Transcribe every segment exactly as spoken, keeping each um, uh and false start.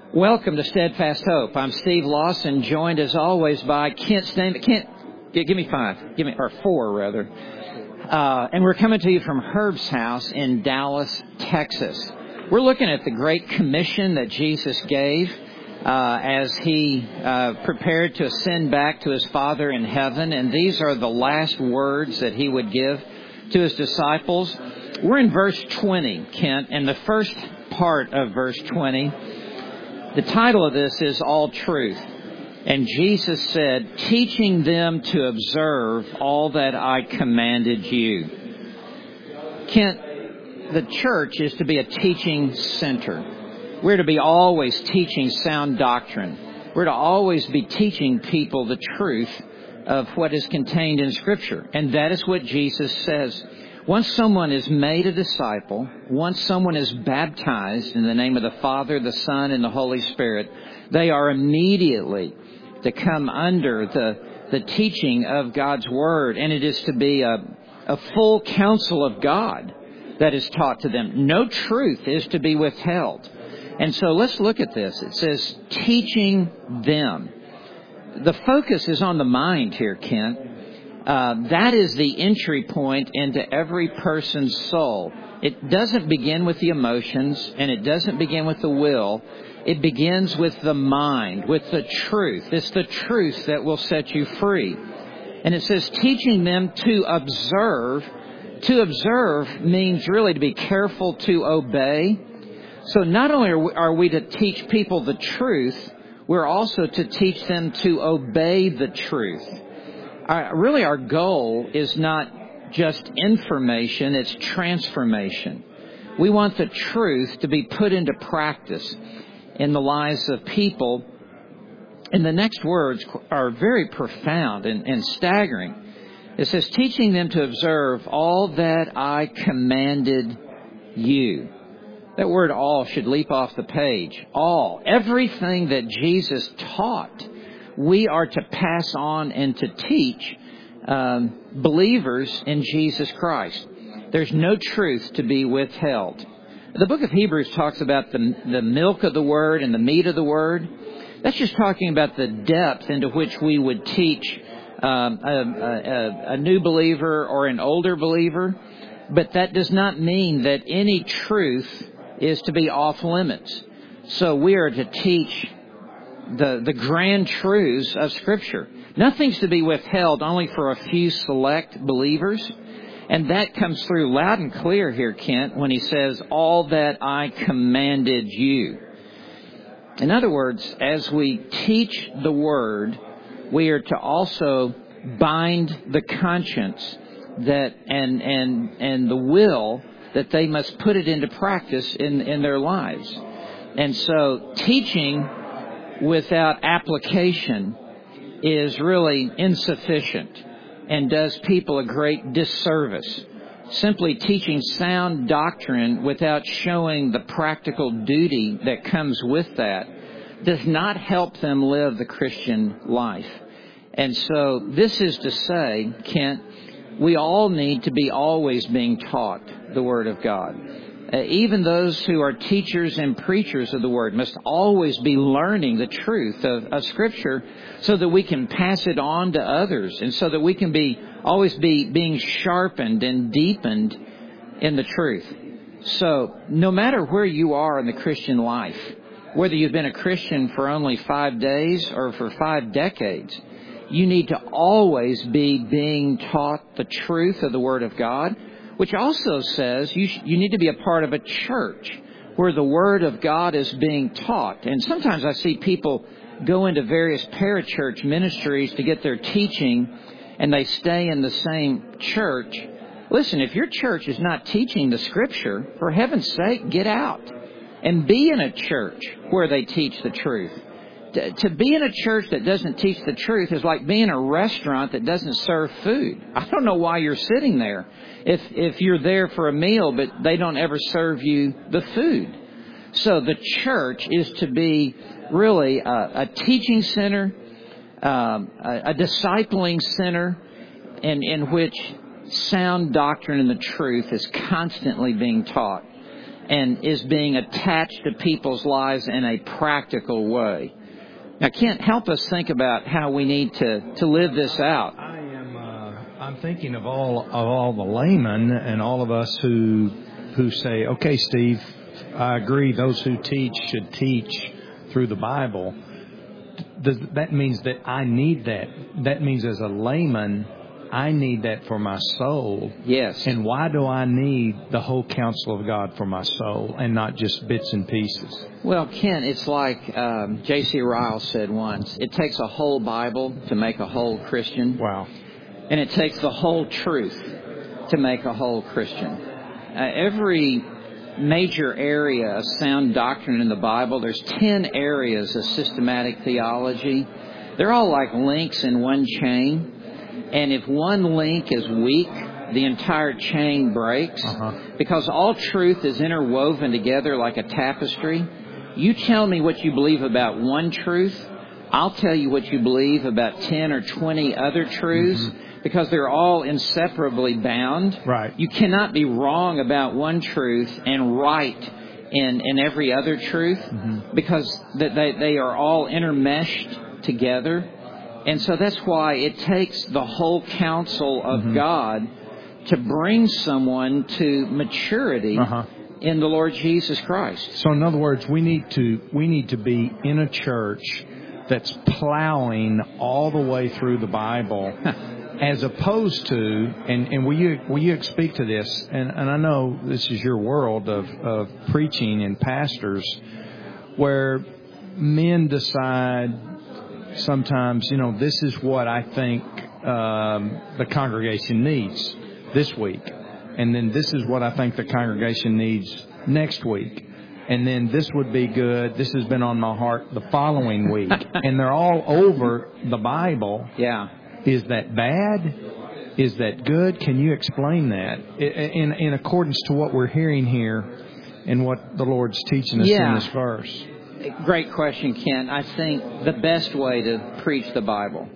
Welcome to Steadfast Hope. I'm Steve Lawson, joined as always by Kent Stan. Kent, give me five, give me or four rather. Uh, and we're coming to you from Herb's house in Dallas, Texas. We're looking at the Great Commission that Jesus gave uh, as he uh, prepared to ascend back to his Father in heaven. And these are the last words that he would give to his disciples. We're in verse twenty, Kent, and the first part of verse twenty. The title of this is All Truth. And Jesus said, teaching them to observe all that I commanded you. Kent, the church is to be a teaching center. We're to be always teaching sound doctrine. We're to always be teaching people the truth of what is contained in Scripture. And that is what Jesus says. Once someone is made a disciple, once someone is baptized in the name of the Father, the Son, and the Holy Spirit, they are immediately to come under the, the teaching of God's Word. And it is to be a, a full counsel of God that is taught to them. No truth is to be withheld. And so let's look at this. It says, teaching them. The focus is on the mind here, Kent. Uh, that is the entry point into every person's soul. It doesn't begin with the emotions, and it doesn't begin with the will. It begins with the mind, with the truth. It's the truth that will set you free. And it says, teaching them to observe. To observe means really to be careful to obey. So not only are we, are we to teach people the truth, we're also to teach them to obey the truth. Our, really, our goal is not just information, it's transformation. We want the truth to be put into practice in the lives of people. And the next words are very profound and, and staggering. It says, teaching them to observe all that I commanded you. That word all should leap off the page. All. Everything that Jesus taught, we are to pass on and to teach um, believers in Jesus Christ. There's no truth to be withheld. The book of Hebrews talks about the, the milk of the Word and the meat of the Word. That's just talking about the depth into which we would teach um, a, a, a new believer or an older believer. But that does not mean that any truth is to be off limits. So we are to teach the, the grand truths of Scripture. Nothing's to be withheld only for a few select believers. And that comes through loud and clear here, Kent, when he says, all that I commanded you. In other words, as we teach the Word, we are to also bind the conscience that and and and the will that they must put it into practice in, in their lives. And so teaching without application is really insufficient and does people a great disservice. Simply teaching sound doctrine without showing the practical duty that comes with that does not help them live the Christian life. And so this is to say, Kent, we all need to be always being taught the Word of God. Uh, even those who are teachers and preachers of the Word must always be learning the truth of, of Scripture so that we can pass it on to others and so that we can be always be being sharpened and deepened in the truth. So no matter where you are in the Christian life, whether you've been a Christian for only five days or for five decades, you need to always be being taught the truth of the Word of God, which also says you sh- you need to be a part of a church where the Word of God is being taught. And sometimes I see people go into various parachurch ministries to get their teaching, and they stay in the same church. Listen, if your church is not teaching the Scripture, for heaven's sake, get out and be in a church where they teach the truth. To, to be in a church that doesn't teach the truth is like being in a restaurant that doesn't serve food. I don't know why you're sitting there if if you're there for a meal, but they don't ever serve you the food. So the church is to be really a, a teaching center, um, a, a discipling center in, in which sound doctrine and the truth is constantly being taught. and is being attached to people's lives in a practical way. Now, Kent, help us think about how we need to, to live this out. I am. Uh, I'm thinking of all of all the laymen and all of us who who say, "Okay, Steve, I agree. Those who teach should teach through the Bible." Does, that means that I need that. That means as a layman, I need that for my soul. Yes. And why do I need the whole counsel of God for my soul and not just bits and pieces? Well, Ken, it's like um, J C Ryle said once, it takes a whole Bible to make a whole Christian. Wow. And it takes the whole truth to make a whole Christian. Uh, every major area of sound doctrine in the Bible, there's ten areas of systematic theology. They're all like links in one chain. And if one link is weak, the entire chain breaks. Uh-huh. Because all truth is interwoven together like a tapestry. You tell me what you believe about one truth, I'll tell you what you believe about ten or twenty other truths. Mm-hmm. Because they're all inseparably bound. Right. You cannot be wrong about one truth and right in, in every other truth. Mm-hmm. Because they, they are all intermeshed together. And so that's why it takes the whole counsel of mm-hmm. God to bring someone to maturity uh-huh. in the Lord Jesus Christ. So in other words, we need to we need to be in a church that's plowing all the way through the Bible. As opposed to, and, and will you will you speak to this? And, and I know this is your world of, of preaching and pastors, where men decide sometimes, you know, this is what I think um, the congregation needs this week, and then this is what I think the congregation needs next week, and then this would be good. This has been on my heart the following week, and they're all over the Bible. Yeah. Is that bad? Is that good? Can you explain that in in accordance to what we're hearing here and what the Lord's teaching us yeah. in this verse? Great question, Ken. I think the best way to preach the Bible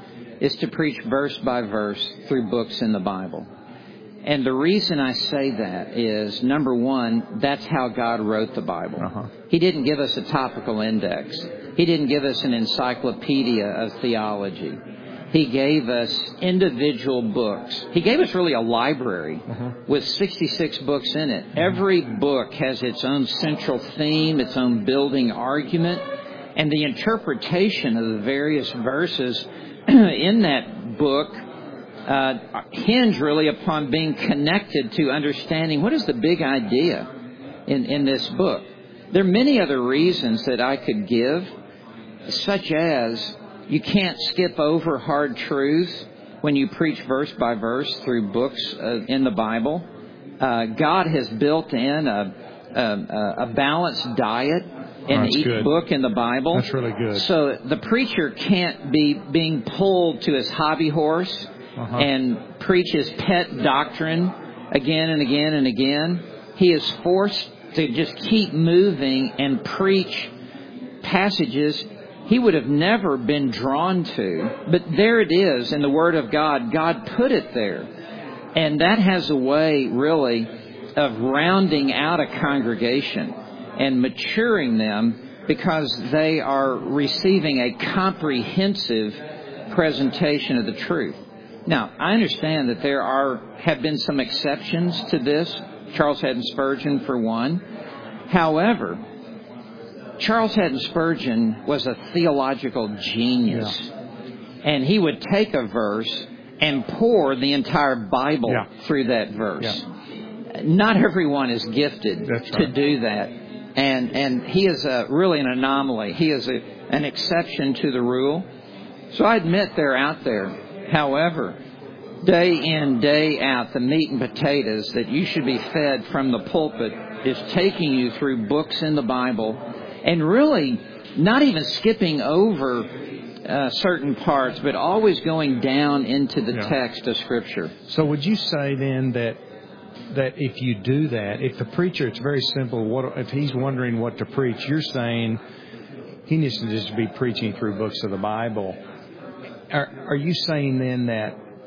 is to preach verse by verse through books in the Bible. And the reason I say that is, number one, that's how God wrote the Bible. Uh-huh. He didn't give us a topical index. He didn't give us an encyclopedia of theology. He gave us individual books. He gave us really a library uh-huh. with sixty-six books in it. Every book has its own central theme, its own building argument, and the interpretation of the various verses in that book uh, hinge really upon being connected to understanding what is the big idea in, in this book. There are many other reasons that I could give, such as you can't skip over hard truths when you preach verse by verse through books uh, in the Bible. Uh, God has built in a, a, a balanced diet in That's each good. book in the Bible. That's really good. So the preacher can't be being pulled to his hobby horse uh-huh. and preach his pet doctrine again and again and again. He is forced to just keep moving and preach passages he would have never been drawn to. But there it is in the Word of God. God put it there. And that has a way, really, of rounding out a congregation and maturing them because they are receiving a comprehensive presentation of the truth. Now, I understand that there are have been some exceptions to this. Charles Haddon Spurgeon, for one. However, Charles Haddon Spurgeon was a theological genius. Yeah. And he would take a verse and pour the entire Bible yeah. through that verse. Yeah. Not everyone is gifted That's to right. do that. And and he is a, really an anomaly. He is a, an exception to the rule. So I admit they're out there. However, day in, day out, the meat and potatoes that you should be fed from the pulpit is taking you through books in the Bible and really not even skipping over uh, certain parts, but always going down into the yeah. text of Scripture. So would you say then that that if you do that, if the preacher, it's very simple, what if he's wondering what to preach, you're saying he needs to just be preaching through books of the Bible. Are, are you saying then that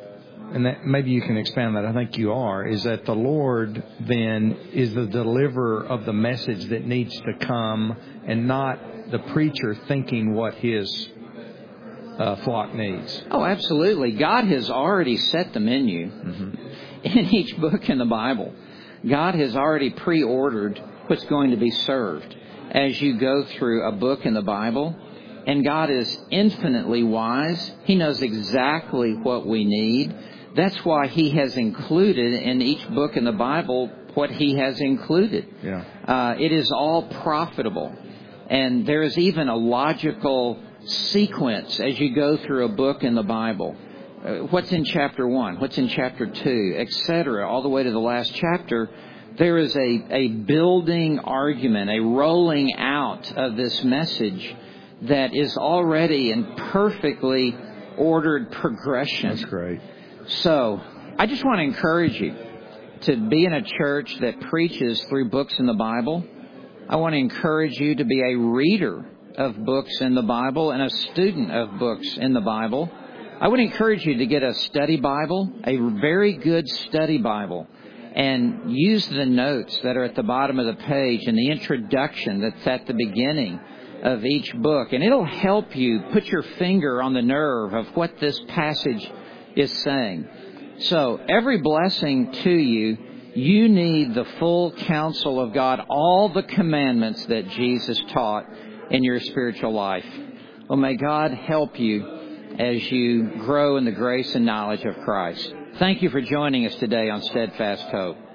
and that maybe you can expand that, I think you are, is that the Lord then is the deliverer of the message that needs to come and not the preacher thinking what his uh, flock needs. Oh, absolutely. God has already set the menu mm-hmm. in each book in the Bible. God has already pre-ordered what's going to be served as you go through a book in the Bible. And God is infinitely wise. He knows exactly what we need. That's why He has included in each book in the Bible what He has included. Yeah. Uh, it is all profitable. And there is even a logical sequence as you go through a book in the Bible. Uh, what's in chapter one? What's in chapter two? Et cetera. All the way to the last chapter. There is a, a building argument, a rolling out of this message that is already in perfectly ordered progression. That's great. So, I just want to encourage you to be in a church that preaches through books in the Bible. I want to encourage you to be a reader of books in the Bible and a student of books in the Bible. I would encourage you to get a study Bible, a very good study Bible, and use the notes that are at the bottom of the page and the introduction that's at the beginning of each book. And it'll help you put your finger on the nerve of what this passage is saying. So, every blessing to you, you need the full counsel of God, all the commandments that Jesus taught in your spiritual life. Well, may God help you as you grow in the grace and knowledge of Christ. Thank you for joining us today on Steadfast Hope.